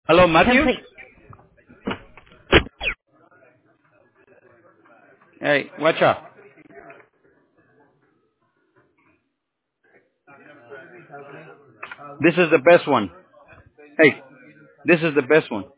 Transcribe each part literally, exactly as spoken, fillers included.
Hello, Matthew. Complete. Hey, watch out. This is the best one. Hey, this is the best one.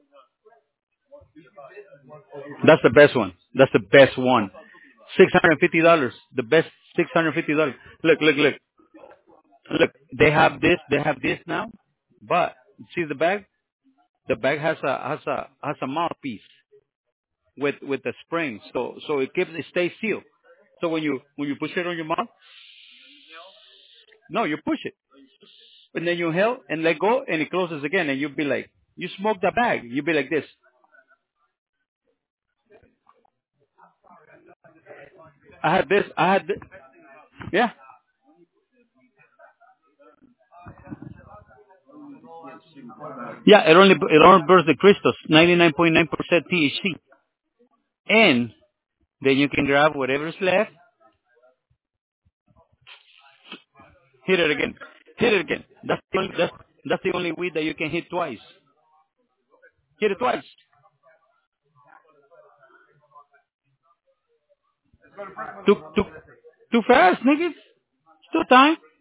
That's the best one. That's the best one. Six hundred fifty dollars. The best six hundred fifty dollars. Look, look, look, look. They have this. They have this now. But see the bag. The bag has a has a has a mouthpiece with with the spring, so so it keeps it stays sealed. So when you when you push it on your mouth, no, you push it, and then you inhale and let go, and it closes again, and you'll be like, you smoke the bag. You'll be like this. I had this. I had this. Yeah. Yeah, it only it only burns the crystals, ninety-nine point nine percent T H C, and then you can grab whatever's left, hit it again, hit it again. That's the only, that's that's the only weed that you can hit twice. Hit it twice. Too too too fast, niggas. Still time.